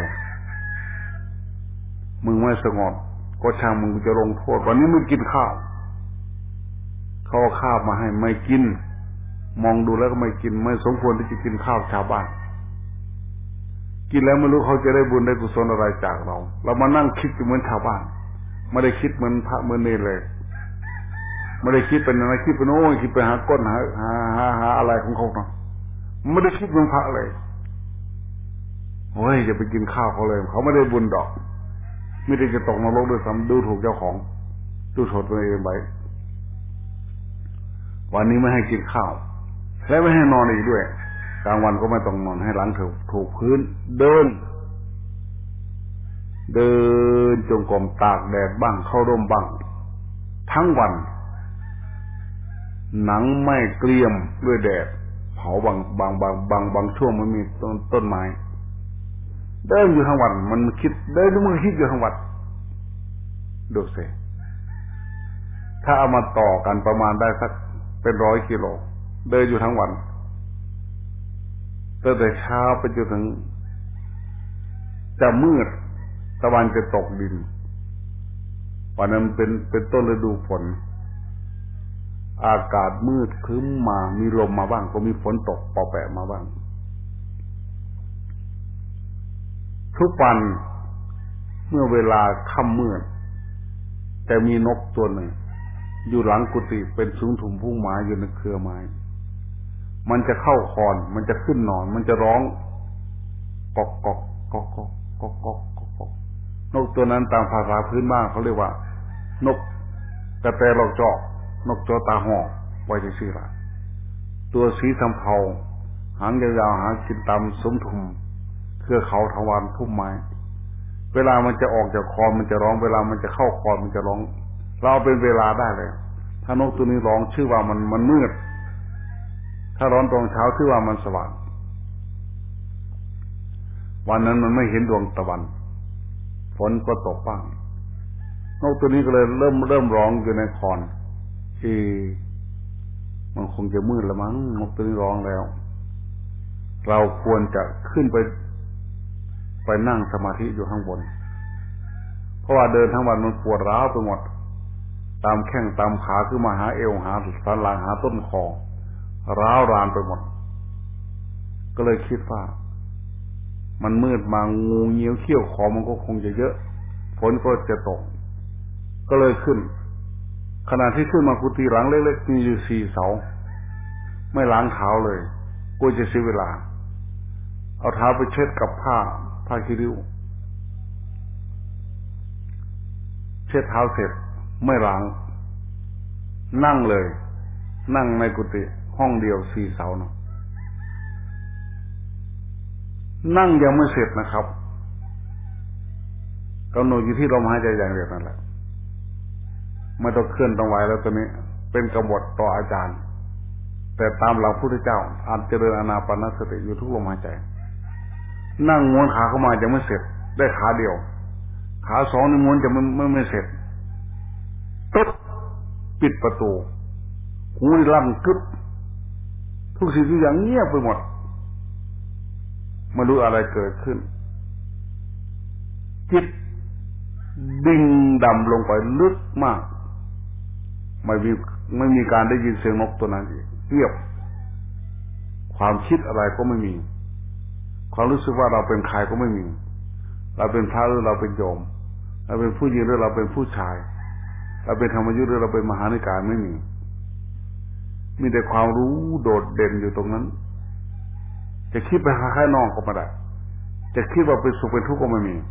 มึงไม่สงบก็ช่างมึงจะลงโทษวันนี้มึงกินข้าวเขาเอาข้าวมาให้ไม่กินมองดูแล้วก็ไม่กินไม่สมควรที่จะกินข้าวชาวบ้านกินแล้วไม่รู้เขาจะได้บุญได้กุศลอะไรจากเราเรามานั่งคิดอยู่เหมือนชาวบ้านไม่ได้คิดเหมือนพระเหมือนเนรเลยไม่ได้คิดเป็นอะไรคิดเป็นโอ้ยคิดไปหาก้นหาหาหาหาอะไรของเขาเนาะไม่ได้คิดเหมือนพระเลยโอ้ยจะไปกินข้าวเขาเลยเขาไม่ได้บุญดอกไม่ได้จะตกนรกด้วยซ้ำดูถูกเจ้าของดูถูกตัวเองไปวันนี้ไม่ให้กินข้าวและไม่ให้นอนอีกด้วยกลางวันก็ไม่ต้องนอนให้หลังถูกถูกพื้นเดินเดินจงกรมตากแดดบ้างเข้าร่มบ้างทั้งวันหนังไม่เกรียมด้วยแดดเผาบางบางบางบางบางช่วงมันมีต้นต้นไม้เดินอยู่ทั้งวันมันคิดเดินแล้วมันคิดอยู่ทั้งวันดูสิถ้าเอามาต่อกันประมาณได้สักเป็นร้อยกิโลเดินอยู่ทั้งวันตั้งแต่เช้าไปจนถึงจะมืดตะวันจะตกดินวันนั้นเป็นเป็นต้นฤดูฝนอากาศมืดครึ้มมามีลมมาบ้างก็มีฝนตกปอแปะมาบ้างทุกวันเมื่อเวลาค่ำมืดแต่มีนกตัวหนึ่งอยู่หลังกุฏิเป็นสูงถุงพุ่งไม้อยู่ในเครือไม้มันจะเข้าคอนมันจะขึ้นนอนมันจะร้องกอกกอกกอกกอกกอกกอกกอกนกตัวนั้นตามภาษาพื้นบ้านเขาเรียกว่านกกระแตหลอกจอกนกจอตาห่อไว้ชื่อละตัวสีสำเภาหางยาวๆหากินตามสมทุมเครือเขาทวารพุ่มไม้เวลามันจะออกจากคอมันจะร้องเวลามันจะเข้าคอมันจะร้องเราเป็นเวลาได้เลยถ้านกตัวนี้ร้องชื่อว่ามันมันมืดถ้าร้อนตอนเช้าชื่อว่ามันสว่างวันนั้นมันไม่เห็นดวงตะวันฝนก็ตกบ้างนกตัวนี้ก็เลยเริ่มเริ่มร้องอยู่ในคอนเอมันคงจะมืดละมั้งนกตัวนี้ร้องแล้วเราควรจะขึ้นไปไปนั่งสมาธิอยู่ข้างบนเพราะว่าเดินทั้งวันมันปวดร้าวไปหมดตามแข้งตามขาขึ้นมาหาเอวหาสันหลังหาต้นคอร้าวรานไปหมดก็เลยคิดว่ามันมืดมางูเงี้ยวเขี้ยวคอมันก็คงจะเยอะฝนก็จะตกก็เลยขึ้นขณะที่ขึ้นมากุฏิหลังเล็กๆมีอยู่สี่เสาไม่ล้างเท้าเลยกลัวจะเสียเวลาเอาเท้าไปเช็ดกับผ้าผ้าคีริ้วเช็ดเท้าเสร็จไม่ล้างนั่งเลยนั่งในกุฏิห้องเดียวสี่เสาเนาะนั่งยังไม่เสร็จนะครับกำหนดอยู่ที่ลมหายใจอย่างเดียวนั่นแหละไม่ต้องเคลื่อนต้องไหวแล้วตัวนี้เป็นกบฏต่ออาจารย์แต่ตามหลักพุทธเจ้าอาจเจริญอานาปานสติอยู่ทุกลมหายใจนั่งม้วนขาเข้ามายังไม่เสร็จได้ขาเดียวขาสองนี่ม้วนจะไม่ไม่ไม่เสร็จตุ๊ดปิดประตูหูลั่นกึ๊บทุกสิ่งทุกอย่างเงียบไปหมดไม่รู้อะไรเกิดขึ้นจิตดิ่งดำลงไปลึกมากไม่มีไม่มีการได้ยินเสียงนกตัวนั้นอีกเงียบความคิดอะไรก็ไม่มีความรู้สึกว่าเราเป็นใครก็ไม่มีเราเป็นพระหรือเราเป็นโยมเราเป็นผู้หญิงหรือเราเป็นผู้ชายเราเป็นธรรมยุทธ์หรือเราเป็นมหานิกายไม่มีมีแต่ความรู้โดดเด่นอยู่ตรงนั้นจะคิดไปหาข้างนอกก็ไม่ได้จะคิดว่าเป็นสุขเป็นทุกข์ก็ไม่มี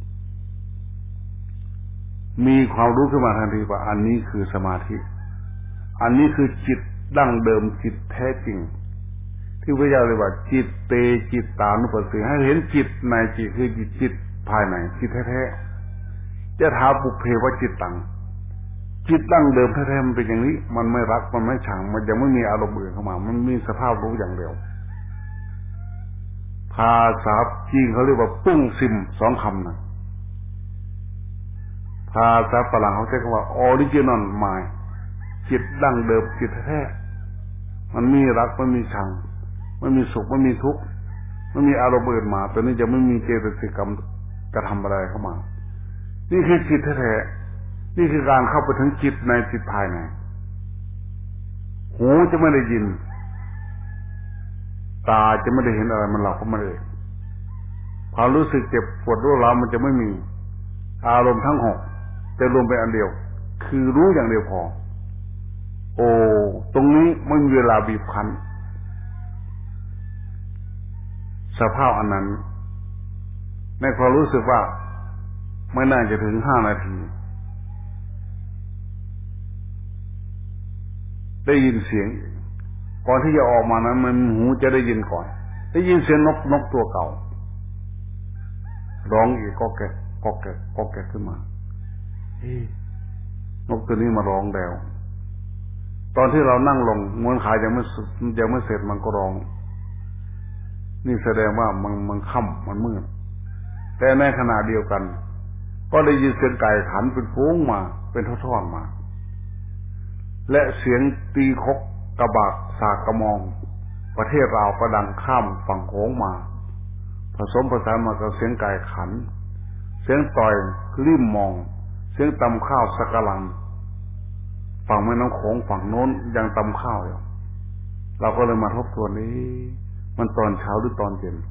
มีความรู้ขึ้นมาทันทีว่าอันนี้คือสมาธิอันนี้คือจิตดั้งเดิมจิตแท้จริงที่พระเจ้าเรียกว่าจิตเตจิตตานุปัสสิให้เห็นจิตในจิตคือจิตภายในจิตแท้ๆจะถามปุเพวจิตตังจิตดั้งเดิมแท้ๆมันเป็นอย่างนี้มันไม่รักมันไม่ชังมันยังไม่มีอารมณ์อื่นเข้ามามันมีสภาพรู้อย่างเดียวภาษาจีนเขาเรียกว่าปุ้งซิมสองคำนะภาษาฝรั่งเขาใช้คำว่า original mind จิตดั้งเดิมจิตแท้ๆมันมีรักมันมีชังมันมีสุขมันมีทุกข์มันมีอารมณ์อื่นมาตัวนี้จะไม่มีเจตสิกรรมกระทำอะไรเข้ามานี่คือจิตแท้ๆนี่คือการเข้าไปถึงจิตในจิตภายในหูจะไม่ได้ยินตาจะไม่ได้เห็นอะไรมันหลับเข้ามาเลยความรู้สึกเจ็บปวดร้าวร้าวมันจะไม่มีอารมณ์ทั้งหกจะรวมเป็นอันเดียวคือรู้อย่างเดียวพอโอ้ตรงนี้ไม่มีเวลาบีบคั้นสภาพอันนั้นในความรู้สึกว่าไม่น่าจะถึงห้านาทีได้ยินเสียงก่อนที่จะออกมานั้นมันหูจะได้ยินก่อนได้ยินเสียงนกนกตัวเก่าร้องอีกก็แกะก็แกะก็แกะขึ้นมาเฮ้นกตัวนี้มาร้องแล้วตอนที่เรานั่งลงม้วนขายังไม่ยังไม่เสร็จมันก็ร้องนี่แสดงว่ามันมันค่ำมันมืดแต่ในขณะเดียวกันก็ได้ยินเสียงไก่ขันเป็นฟูงมาเป็นท่อนๆมาและเสียงตีคกกระบากสากกระมองประเทศเราก็ดังข้ามฝั่งโขงมาผสมผสานมากับเสียงไก่ขันเสียงต่อยริมมองเสียงตำข้าวสักกะลังฝั่งแม่น้ำโขงฝั่งโน้นยังตำข้าวอยู่เราก็เลยมาทบทวนนี้มันตอนเช้าหรือตอนเย็น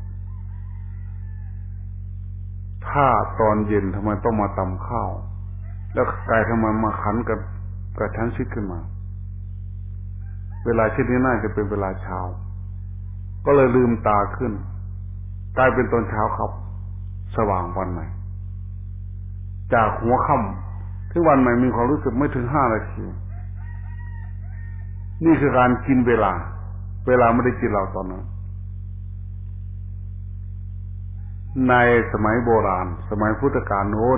ถ้าตอนเย็นทำไมต้องมาตำข้าวแล้วไก่ทำไมมาขันกับกระชั้นชิดขึ้นมาเวลาเช่นนี้น่าจะเป็นเวลาเช้าก็เลยลืมตาขึ้นกลายเป็นตอนเช้าครับสว่างวันใหม่จากหัวค่ำถึงวันใหม่มีความรู้สึกไม่ถึงห้านาทีนี่คือการกินเวลาเวลาไม่ได้กินเราตอนนั้นในสมัยโบราณสมัยพุทธกาลโน้น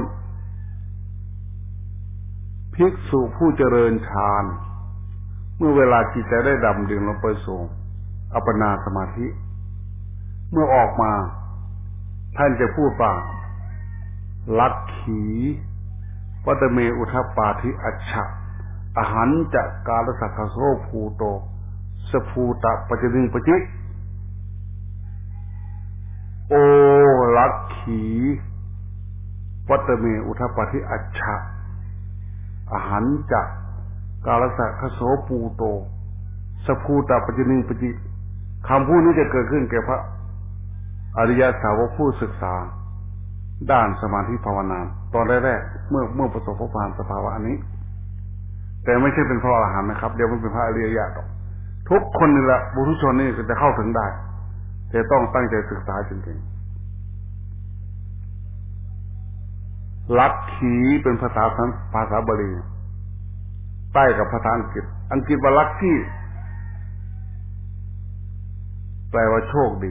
ภิกษุผู้เจริญฌานเมื่อเวลาจิตใจได้ดำดิ่งลงไปสู่อัปปนาสมาธิเมื่อออกมาท่านจะพูดว่าลักขีวัตเมอุทัปปาธิอัชฉะอหันจะกาลสักขโสภูโตสภูตะปัจจิงปจิโอลักขีวัตเมอุทัปปาธิอัชฉะอหันจะกาลสักขโสภูโตสภูตะปัจจิงปจิคำพูดนี้จะเกิดขึ้นแก่พระอริยสาวกผู้ศึกษาด้านสมาธิภาวนาตอนแรกๆเมื่อเมื่อประสบพบผ่านสภาวะอันนี้แต่ไม่ใช่เป็นพระอรหันต์นะครับเดี๋ยวมันเป็นพระอริยะหรอกทุกคนนี่แหละบุรุษชนนี่จะเข้าถึงได้แต่ต้องตั้งใจศึกษาจริงๆลักขีเป็นภาษาภาษาบาลีใต้กับภาษาอังกฤษอังกฤษว่าลัคกี้แปลว่าโชคดี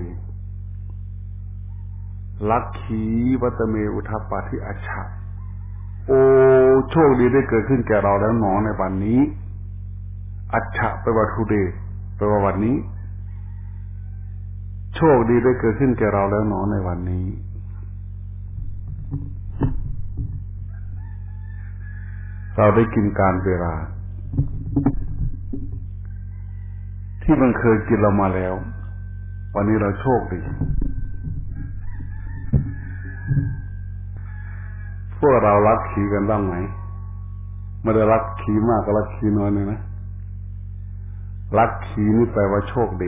ลัคขีวัตเมอุทัปปาธิอัชฉะโอ้โชคดีได้เกิดขึ้นแก่เราแล้วหนอในวันนี้อัชฉะแปลว่าทูเดย์แปลว่าวันนี้โชคดีได้เกิดขึ้นแก่เราแล้วหนอในวันนี้เราได้กินการเวลาที่มันเคยกินเรามาแล้ววันนี้เราโชคดีพวกเรารักขี่กันบ้างไหมไม่ได้รักขี่มากก็รักขี่น้อยเลยนะรักขี่นี่แปลว่าโชคดี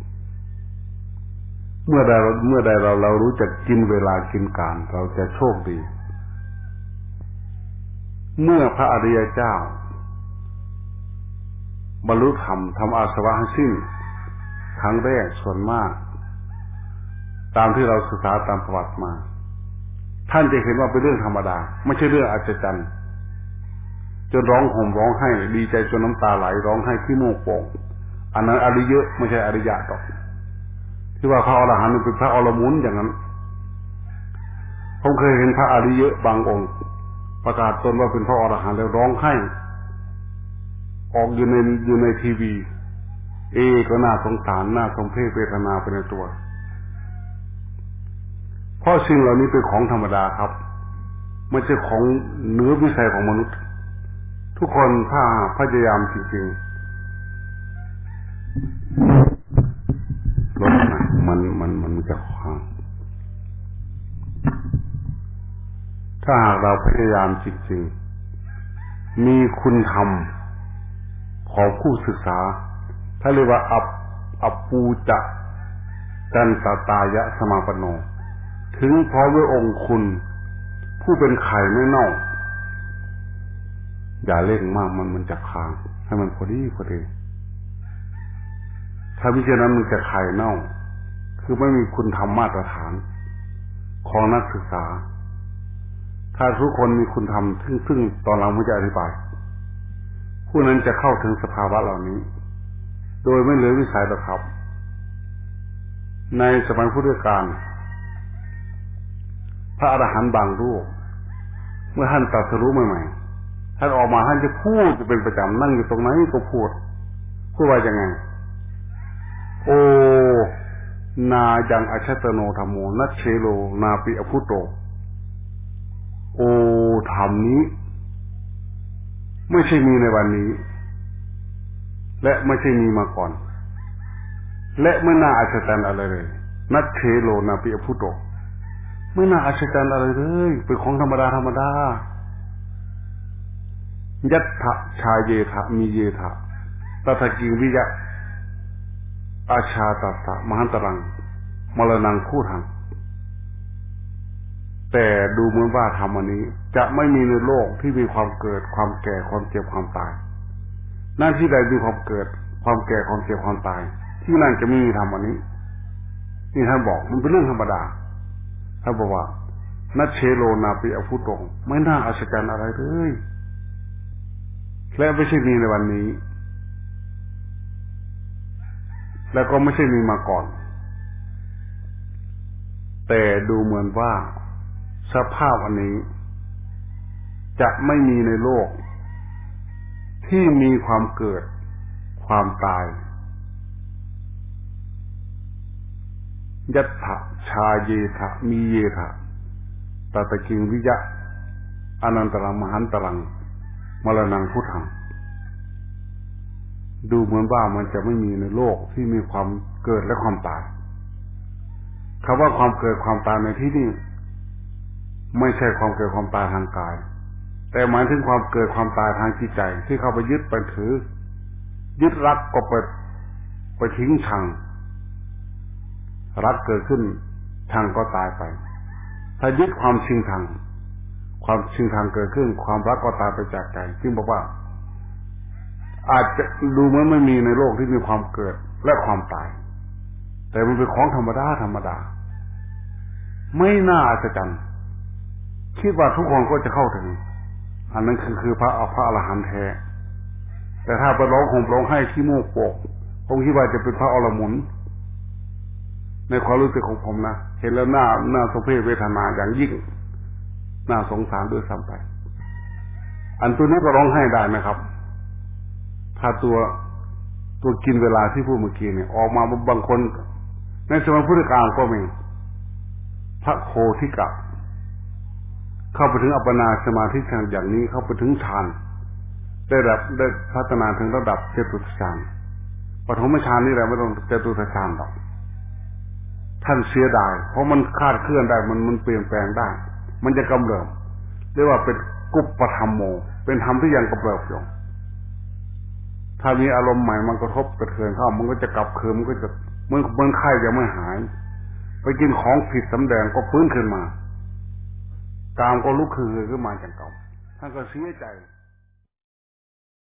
เมื่อใดเมื่อใดเราเรารู้จักกินเวลากินการเราจะโชคดีเมื่อพระอริยเจ้าบรรลุธรรมทำอาสวะให้สิ้นครั้งแรกส่วนมากตามที่เราศึกษาตามประวัติมาท่านจะเห็นว่าเป็นเรื่องธรรมดาไม่ใช่เรื่องอัศจรรย์จนร้องห่มร้องไห้ดีใจจนน้ำตาไหลร้องไห้ขี้มูกโป่งอันนั้นอริยะไม่ใช่อริยะหรอกที่ว่าพระอรหันต์เป็นพระอรมุนอย่างนั้นผมเคยเห็นพระอริยะบางองค์ประกาศตนว่าเป็นพระอรหันต์แล้วร้องไห้ออกอยู่ในอยู่ในทีวีเอก็น่าสงสารน่าสมเพชเวทนาไปในตัวเพราะสิ่งเหล่านี้เป็นของธรรมดาครับไม่ใช่ของเหนือวิสัยของมนุษย์ทุกคนถ้าพยายามจริงๆลดนะมันมันมันจะขวางถ้าหากเราพยายามจริงๆมีคุณธรรมของผู้ศึกษาถ้าเรียกว่าอัปอัปปูจะจันตตายะสมาปโนถึงพร้อมด้วยองค์คุณผู้เป็นไข่ไม่เน่าอย่าเล่งมากมันมันจะค้างให้มันพอดีพอดีถ้ามิฉะนั้นมันจะไข่เน่าคือไม่มีคุณธรรมมาตรฐานของนักศึกษาถ้าทุกคนมีคุณธรรมซึ่งซึ่งตอนหลังผมจะอธิบายผู้นั้นจะเข้าถึงสภาวะเหล่านี้โดยไม่เหลือวิสัยหรอกครับในสมัยพุทธกาลพระอรหันต์บางรูปเมื่อท่านตรัสรู้ใหม่ๆท่านออกมาท่านจะพูดจะเป็นประจำนั่งอยู่ตรงไหนก็พูดพูดว่ายังไงโอนายังอชัตโนธรรมโมนัชเชโลนาปิอภุโตโอธรรมนี้ไม่ใช่มีในวันนี้และไม่ใช่มีมาก่อนและไม่น่าอัศจรรย์อะไรเลยนัชเชโลนาปิอภุโตไม่น่าอัศจรรย์อะไรเลยเป็นของธรรมดาธรรมดายัตถะชาเยถะมีเยถะตถกิงวิยะอาชาตัสสะมหันตรังมรณังคู่ทังแต่ดูเหมือนว่าธรรมอันนี้จะไม่มีในโลกที่มีความเกิดความแก่ความเจ็บความตายหน้าที่ใดมีความเกิดความแก่ความเจ็บความตายที่นั่นจะไม่มีธรรมอันนี้นี่ท่านบอกมันเป็นเรื่องธรรมดาท่านบอกว่านัชเชโลนาปิอภุโตไม่น่าอัศจรรย์อะไรเลยและไม่ใช่มีในวันนี้แล้วก็ไม่ใช่มีมาก่อนแต่ดูเหมือนว่าสภาพอันนี้จะไม่มีในโลกที่มีความเกิดความตายยัตถะชาเยถะมีเยถะตตกิงวิยะอนันตรังมหันตรังมรณังพุทธังดูเหมือนว่ามันจะไม่มีในโลกที่มีความเกิดและความตายคำว่าความเกิดความตายในที่นี้ไม่ใช่ความเกิดความตายทางกายแต่หมายถึงความเกิดความตายทางจิตใจที่เข้าไปยึดไปถือยึดรักก็ไปไปทิ้งชังรักเกิดขึ้นชังก็ตายไปถ้ายึดความชิงชังความชิงชังเกิดขึ้นความรักก็ตายไปจากใจจึงบอกว่าอาจจะดูเหมือนไม่มีในโลกที่มีความเกิดและความตายแต่มันเป็นของธรรมดาธรรมดาไม่น่าอัศจรรย์คิดว่าทุกคนก็จะเข้าถึงอันนั้นคือคือพระพระอรหันต์แท้แต่ถ้าไปร้องห่มร้องไห้ขี้มูกโป่งผมคิดว่าจะเป็นพระอรมุนในความรู้สึกของผมนะเห็นแล้วน่าน่าสมเพชเวทนาอย่างยิ่งน่าสงสารด้วยซ้ำไปอันตัวนี้ก็ร้องไห้ได้ไหมครับถ้าตัวตัวกินเวลาที่พูดเมื่อกี้เนี่ยออกมาบางคนในสมัยพุทธกาลก็มีพระโคทิกะเข้าไปถึงอัปปนาสมาธิฌานอย่างนี้เข้าไปถึงฌานได้รับได้พัฒนาถึงระดับเจตุตฌานปฐมฌานนี่แหละไม่ต้องเจตุตฌานหรอกท่านเสียดายเพราะมันคาดเคลื่อนได้มันมันเปลี่ยนแปลงได้มันจะกำเริบเรียกว่าเป็นกุปปธรรมโมเป็นธรรมที่ยังกำเริบอยู่ถ้ามีอารมณ์ใหม่มันกระทบกระเทือนเข้ามันก็จะกลับคืนมันก็จะเหมือนเหมือนไข้ยังไม่หายไปกินของผิดสำแดงก็ฟื้นขึ้นมากามก็ลุกคือขึ้นมาจากเก่าท่านก็เสียใจ